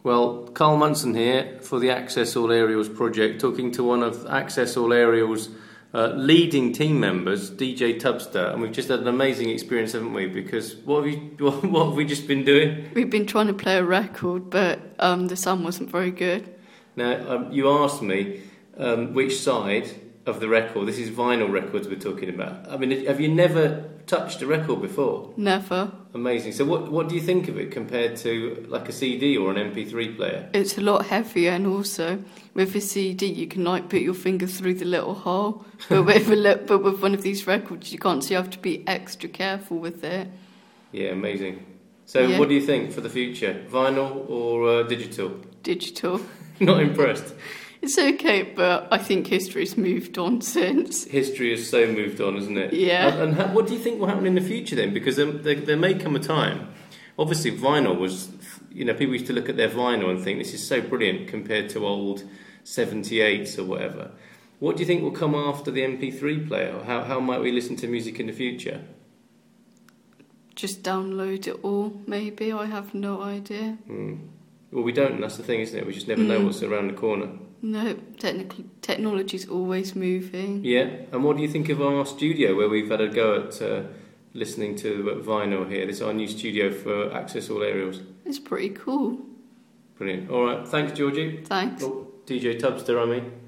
Well, Carl Munson here for the Access All Aerials project, talking to one of Access All Aerials' leading team members, DJ Tubster, and we've just had an amazing experience, haven't we? Because what have we just been doing? We've been trying to play a record, but the sound wasn't very good. Now, you asked me which side of the record. This is vinyl records we're talking about. I mean, have you never touched a record before? Never. Amazing. So what do you think of it compared to like a CD or an MP3 player? It's a lot heavier, and also with a CD you can like put your finger through the little hole, but with one of these records you can't, so you have to be extra careful with it. Yeah, amazing. So What do you think for the future? Vinyl or digital? Digital. Not impressed? It's okay, but I think history's moved on since. History has so moved on, hasn't it? Yeah. And what do you think will happen in the future then? Because there may come a time. Obviously, vinyl was, people used to look at their vinyl and think this is so brilliant compared to old 78s or whatever. What do you think will come after the MP3 player? Or how might we listen to music in the future? Just download it all, maybe. I have no idea. Well, we don't, and that's the thing, isn't it? We just never know what's around the corner. No, technology's always moving. Yeah, and what do you think of our studio, where we've had a go at listening to vinyl here? This is our new studio for Access All Aerials. It's pretty cool. Brilliant. All right, thanks, Georgie. Thanks. DJ Tubster, I mean.